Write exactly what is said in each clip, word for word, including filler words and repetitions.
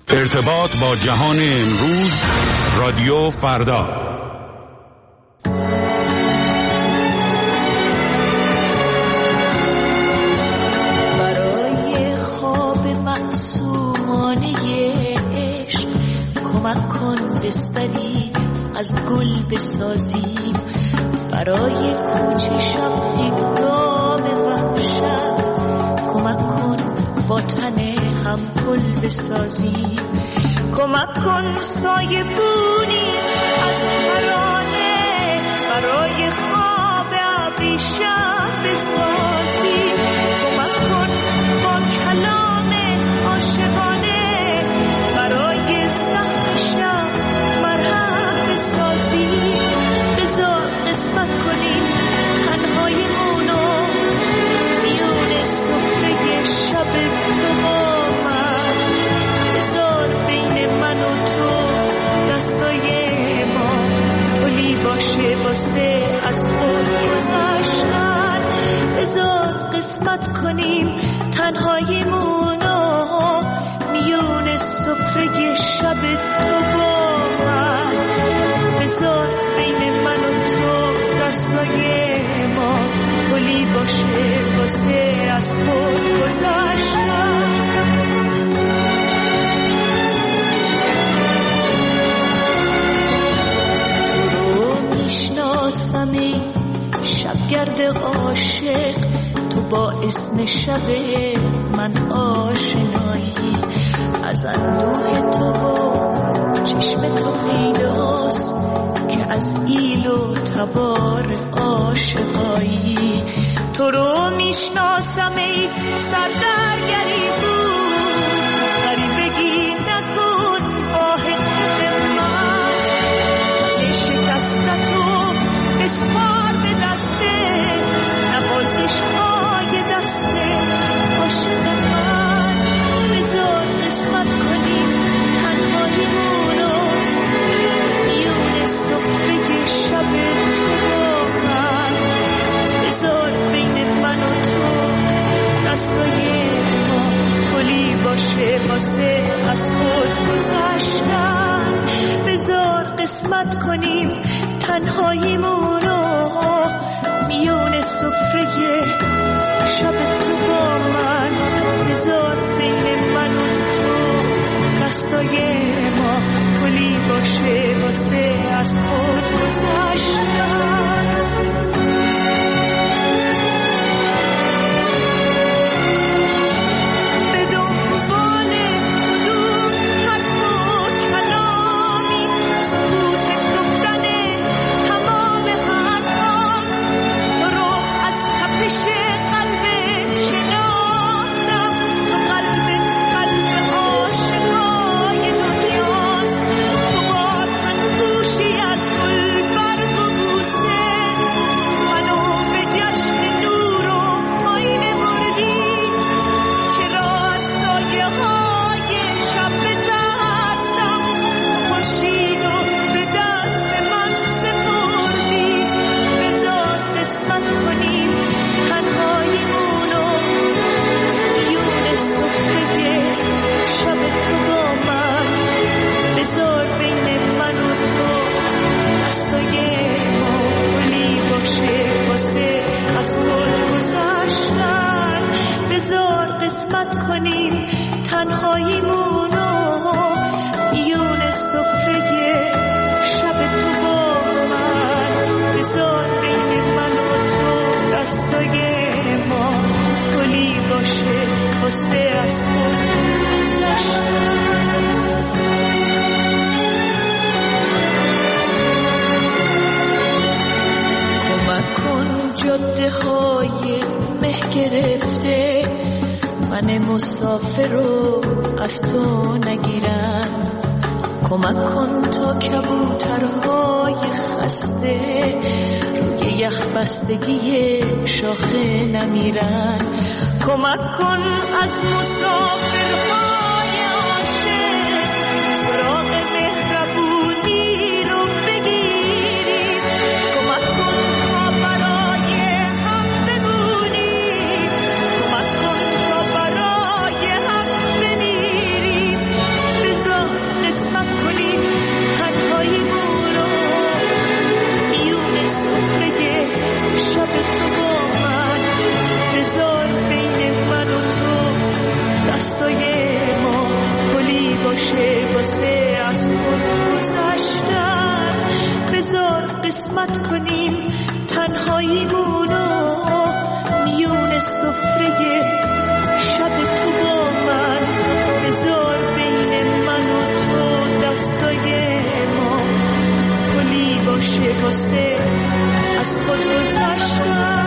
ارتباط با جهان امروز، رادیو فردا. برای خواب معصومانه عشق کمک کن بستری از گل بسازیم، برای کوچه شب هنگام وحشت کمک کن با تن هم گل بسازیم، کمک کن سایه بونی از ترانه برای خواب ابریشم بسازیم، کمک کن با کلام عاشقانه برای زخم شب مرهم بسازیم، بذار قسمت کنیم تنهاییمونو میون سفره شب تو با من، بذار بین من و تو دستای ما گلی باشه واسه از خود گذشتن، بذار قسمت کنیم تنهاییمونو میون سفره شب تو با من، بذار بین من و تو دستای ما گلی باشه واسه از خود گذشتن. تو رو میشناسم ای شبگرد عاشق، تو با اسم شب من آشنایی، از اندوه تو با چشم تو پیداست که از ایل و تبار عاشقایی، تو رو میشناسم ای سردرگری بود، غریبگی نکن آه خود من، تن شکستتو بسپار به دسته نوازش های دسته عاشق من، بذار قسمت کنیم تنهاییمونو میون سفره شب تو با من، بذار بین من و تو دستای ما گلی باشه واسه از خود گذشتن، بذار قسمت کنیم تنهاییمونو میون سفره شب تو با من، بذار بین من و تو دستای ما گلی باشه واسه از خود گذشتن. مسافر رو از تو نگیرن، کمک کن تا کبوترهای خسته روی یخ بستگی شاخه نمیرن، کمک کن از مسافرهای عاشق سراغ مهربونی رو بگیریم، کمک کن تا برای هم بمونیم، کمک کن تا برای هم بمیریم، قسمت کنیم تنهاییمونو میون سفره شب تو با من. بذار بین من و تو دستای ما پلی باشه واسه از خود گذشتن.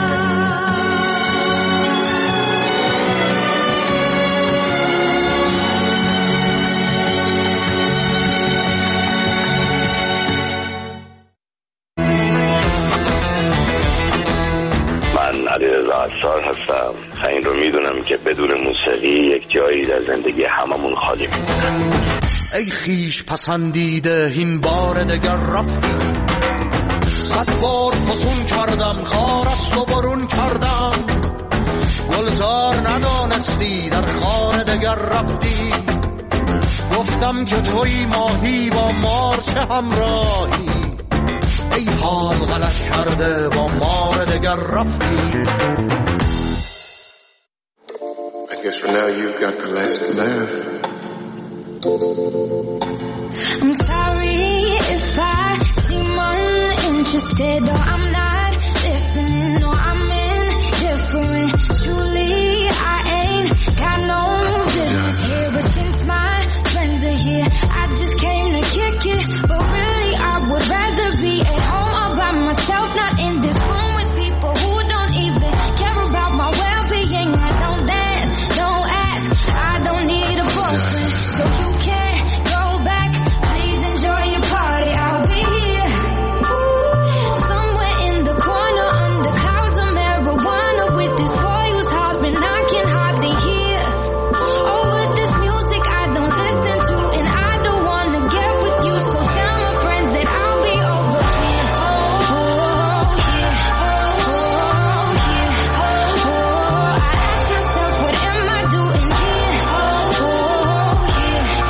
علیرضا عطار هستم. این رو میدونم که بدون موسیقی یک جایی در زندگی هممون خالی میمونه. ای خیش پسندیده این بار دگر رفتی، صد بار فسون کردم خار است و برون کردم، گلزار ندانستی در خار دگر رفتی. گفتم که توی ماهی با مار چه همراهی، ای حال غلط کرده با مار دگر رفتی. I guess for now you've got the last laugh. I'm sorry if I seem uninterested or I'm not listening or I'm indifferent. Truly I ain't got no business here, but since my friends are here I just came to kick it. But really I would rather be at home all by myself, not in this room with people who don't even care about my well-being. I don't dance, don't ask, I don't need a boyfriend, so you can't go back. Please enjoy your party, I'll be here, ooh, somewhere in the corner under clouds of marijuana with this boy who's hollering I can hardly hear. Oh, with this music I don't listen to and I don't wanna get with you, so tell my friends that I'll be over here. Oh, yeah, oh, yeah, oh, I ask myself what am I doing here? Oh, yeah,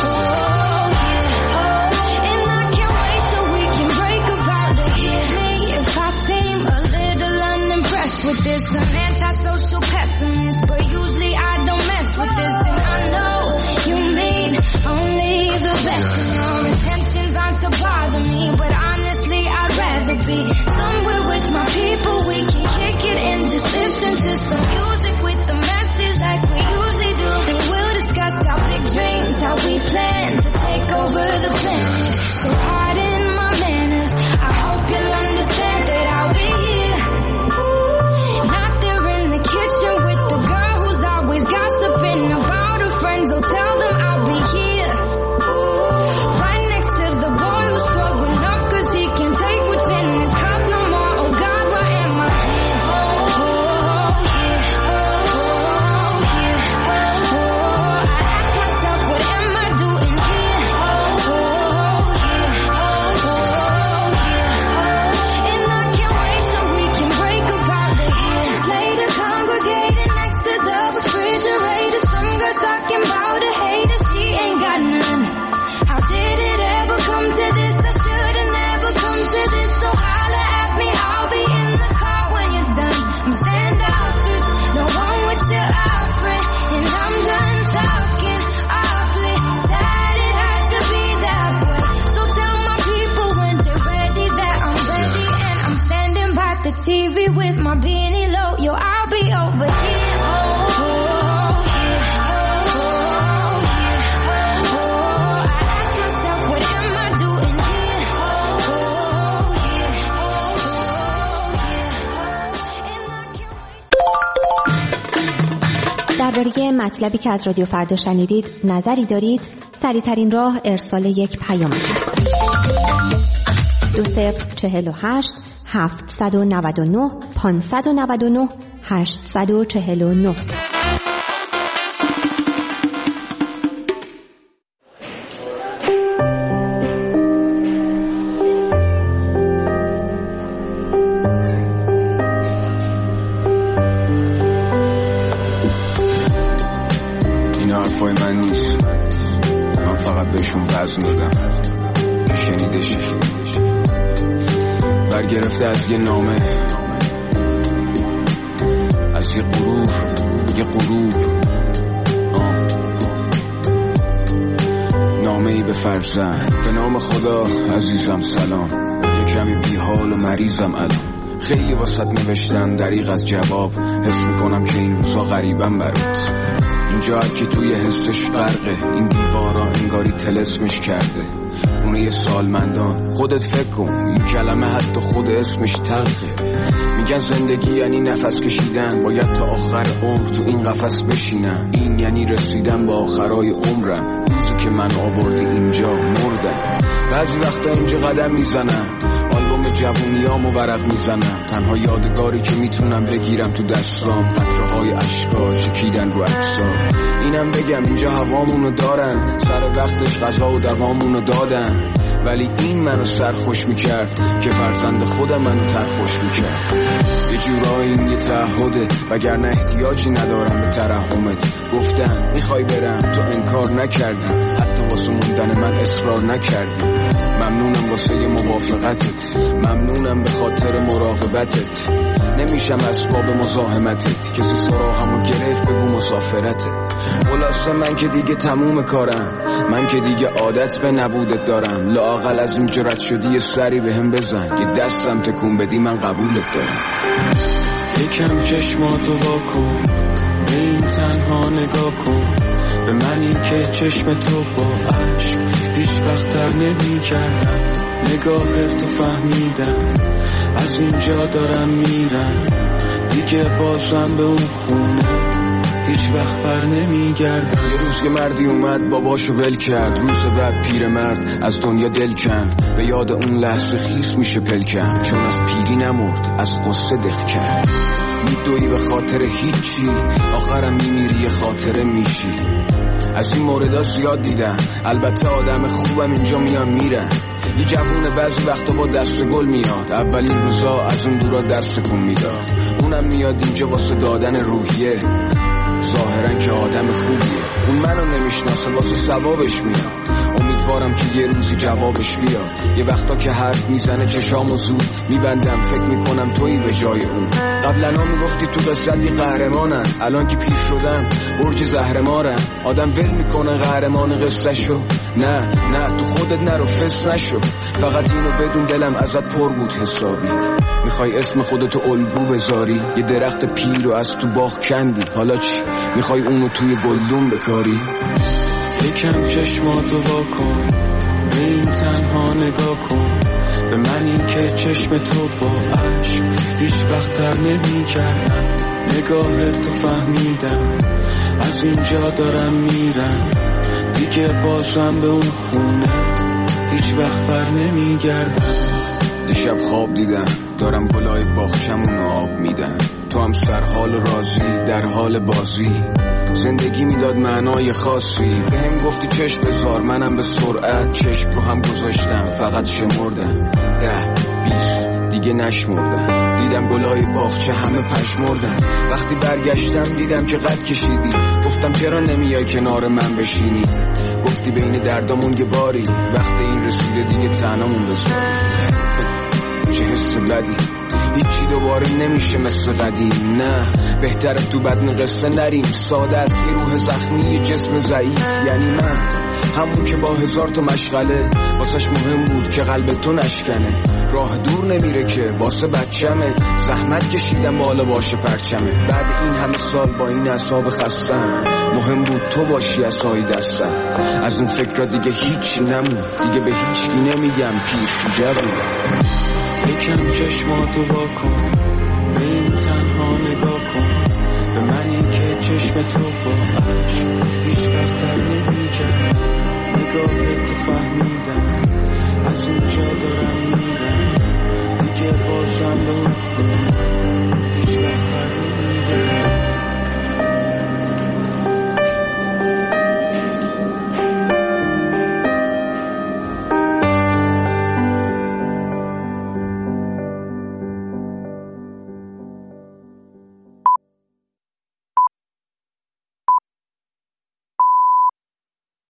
oh, yeah, and I can't wait till we can break about it. Forgive me if I seem a little unimpressed with this. I'm antisocial pessimist, but usually I don't mess with this. And I know you mean only the best, and your intentions aren't to bother me, but honestly I'd rather be somewhere with my people. We can kick it and just listen to some music with the message like we usually do, and we'll discuss our big dreams, how we plan to take over the planet. So pardon my manners, I hope you'll understand that I'll be here, ooh, not there in the kitchen with the girl who's always gossiping about her friends. Oh, tell them I'll be here, ooh, right next to the boy who's throwing up cause he can't take what's in his cup no more. Oh God, where am I here? Oh, yeah, oh, yeah, oh, I ask myself what am I doing here? Oh, yeah, oh, yeah, and I can't wait till we can break apart the years later, congregating next to the refrigerator. Some girl talking about a hater, she ain't got none. How did it ever come to this? I should've never come to this. So holla at me, I'll be in the car when you're done. I'm standoffish, no one with your offering, and I'm done talking awfully. Sad it had to be that way. So tell my people when they're ready that I'm ready, and I'm standing by the T V with my beanie low. Yo, I'll be over here. Oh, yeah, oh, yeah, oh, I ask myself what am I doing here? Oh, yeah, oh, yeah, and I can't wait. درباره مطلبی که از رادیو فردا شنیدید نظری دارید؟ سریع‌ترین راه ارسال یک پیام است. دو صفر چهل و هشت هفتصد و نود و نه پانصد و نود و نه هشتصد و چهل و نه. این حرفای من نیست، من فقط بهشون وزن دادم که شنیده شی. برگرفته از یه نامه، از یه غرور، یه غروب، نامه ای به فرزند. به نام خدا عزیزم سلام. کمی بی حال و مریضم الان. خیلی واسط نوشتم دریغ از جواب، حس میکنم که این روزا غریبم برات. اینجا هر کی توی حسش غرقه، این دیوارا انگاری طلسمش کرده. خونه سالمندان، خودت فکر کن این کلمه حتی خود اسمش تلخه. میگن زندگی یعنی نفس کشیدن، باید تا آخر عمر تو این قفس بشینم. این یعنی رسیدن با آخرای عمرم، روزی که من آوردی اینجا مردم. بعضی وقتا اینجا قدم میزنم، آلبوم جوونیامو ورق میزنم. تنها یادگاری که میتونم بگیرم تو دستام، قطره های اشکا چکیدن رو اجسام. اینم بگم اینجا هوامونو دارن، سر وقتش غذا و دوامونو دادن. ولی این منو سرخوش میکرد که فرزند خودم منو ترخوش میکرد. یه جورایی این یه تعهده، وگرنه احتیاجی ندارم به ترحمت. گفتم میخوای برم، تو انکار نکردم، حتی واسه موندن من اصرار نکردی. ممنونم واسه موافقتت، ممنونم به خاطر مراقبتت. نمیشم اسباب مزاحمتت، کسی سراغمو گرفت بگو مسافرته. خلاصه من که دیگه تموم کارم، من که دیگه عادت به نبودت دارم. لااقل از اینجا رد شدی یه سری بهم بزن، یه دستم تکون بدی من قبولت دارم. یکم چشماتو واکن، به این تنها نگاه کن. به منی که چشم تو با عشق هیچ وقت تر نمی کردم. نگاه تو فهمیدم، از اینجا دارم میرم. دیگه بازم به اون خونه هیچ وقت بر نمی گردم. یه روز که مردی اومد باباشو ول کرد، روز بعد پیر مرد از دنیا دل کند. به یاد اون لحظه خیس میشه پلکم، چون از پیری نمرد از قصه دق کرد. میدوی به خاطر هیچی، آخرم میمیری یه خاطره میشی. از این موردها زیاد دیدم، البته آدم خوبم اینجا میان میرن. یه جوونه بعضی وقتا با دست گل میاد، اولین روزا از اون دورا دست کن میداد. اونم میاد اینجا واسه دادن روحیه، ظاهرا که آدم خوبیه. اون منو نمیشناسه، واسه ثوابش میاد. امیدوارم که یه روزی جوابش بیاد. یه وقتا که حرف میزنه چشامو زود میبندم، فکر میکنم تویی به جای اون. قبلا میگفتی تو قصدی قهرمانن، الان که پیر شدم برج زهرمارن. آدم ول میکنه قهرمان قصهشو، نه نه تو خودت نرو فس نشو. فقط اینو بدون دلم ازت پر بود حسابی. میخوای اسم خودتو الگو بذاری، یه درخت پیر رو از تو باغ کندی. حالا چی؟ میخوای اونو توی گلدون بکاری؟ یکم چشماتو واکن، به این تنها نگاه کن. به منی که چشم تو با عشق هیچ وقت تر نمی کردم. نگاه تو فهمیدم، از اینجا دارم میرم. دیگه بازم به اون خونه هیچ وقت بر نمی گردم. دیشب خواب دیدم دارم گلای باغچمونو آب میدم. تو هم سرحال و راضی در حال بازی. زندگی میداد معنای خاصی، به هم گفتی چشم بذار، منم به سرعت چشم رو هم گذاشتم. فقط شمردم ده بیست دیگه نشمردم. دیدم گلای باغچه همه پشمردن. وقتی برگشتم دیدم که قد کشیدی. گفتم چرا نمیای کنار من بشینی؟ گفتی بین دردامون یه باری، وقتی این رسیده دیگه تنهامون بذاری. چه حس بدی، هیچی دوباره نمیشه مثل قدیم. نه بهتره تو بدن قصه نریم. سعادت یه روح زخمی، یه جسم ضعیف. یعنی من همون که با هزار تا مشغله واسش مهم بود که قلب تو نشکنه. راه دور نمیره که واسه بچمه، زحمت کشیدم بالا باشه پرچمه. بعد این همه سال با این اعصاب خستم، مهم بود تو باشی عصای دستم. از این فکر دیگه هیچی نمون، دیگه به هیچکی نمیگم پیر شجاع بودم. یکم چشماتو واکن، به این تنها نگاه کن. به منی که چشم تو با عشق هیچ وقت تر نمی کرد. نگاه تو فهمی